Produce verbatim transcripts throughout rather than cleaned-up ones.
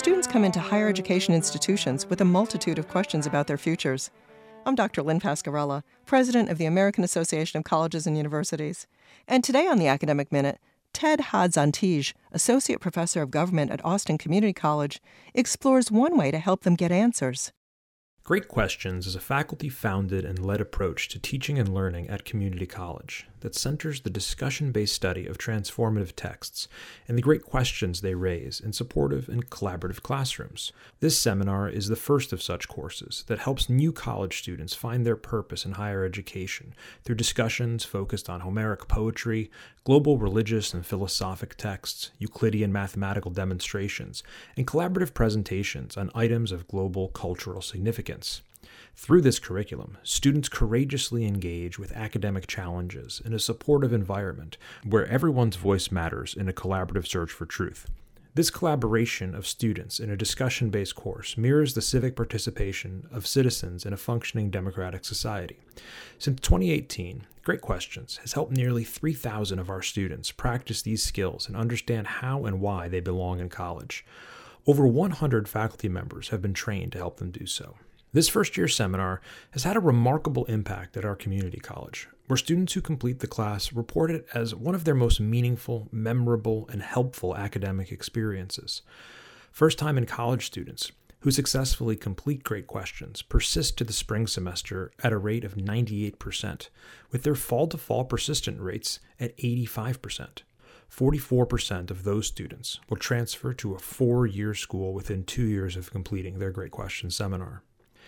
students come into higher education institutions with a multitude of questions about their futures. I'm Doctor Lynn Pascarella, president of the American Association of Colleges and Universities. And today on the Academic Minute, Ted Hadz-Antij, associate professor of government at Austin Community College, explores one way to help them get answers. Great Questions is a faculty-founded and led approach to teaching and learning at community college that centers the discussion-based study of transformative texts and the great questions they raise in supportive and collaborative classrooms. This seminar is the first of such courses that helps new college students find their purpose in higher education through discussions focused on Homeric poetry, global religious and philosophic texts, Euclidean mathematical demonstrations, and collaborative presentations on items of global cultural significance. Through this curriculum, students courageously engage with academic challenges in a supportive environment where everyone's voice matters in a collaborative search for truth. This collaboration of students in a discussion-based course mirrors the civic participation of citizens in a functioning democratic society. Since twenty eighteen, Great Questions has helped nearly three thousand of our students practice these skills and understand how and why they belong in college. Over one hundred faculty members have been trained to help them do so. This first-year seminar has had a remarkable impact at our community college, where students who complete the class report it as one of their most meaningful, memorable, and helpful academic experiences. First-time in college students who successfully complete Great Questions persist to the spring semester at a rate of ninety-eight percent, with their fall-to-fall persistent rates at eighty-five percent. forty-four percent of those students will transfer to a four-year school within two years of completing their Great Questions seminar.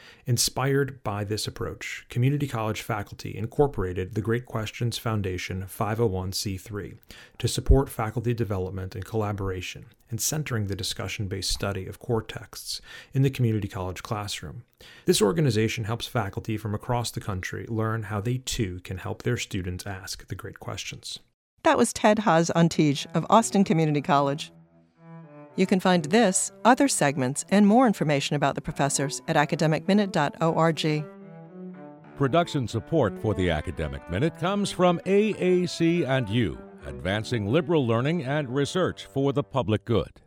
Inspired by this approach, community college faculty incorporated the Great Questions Foundation five oh one c three to support faculty development and collaboration and centering the discussion-based study of core texts in the community college classroom. This organization helps faculty from across the country learn how they too can help their students ask the great questions. That was Ted Hadz-Antij of Austin Community College. You can find this, other segments, and more information about the professors at academic minute dot org. Production support for the Academic Minute comes from A A C and U, advancing liberal learning and research for the public good.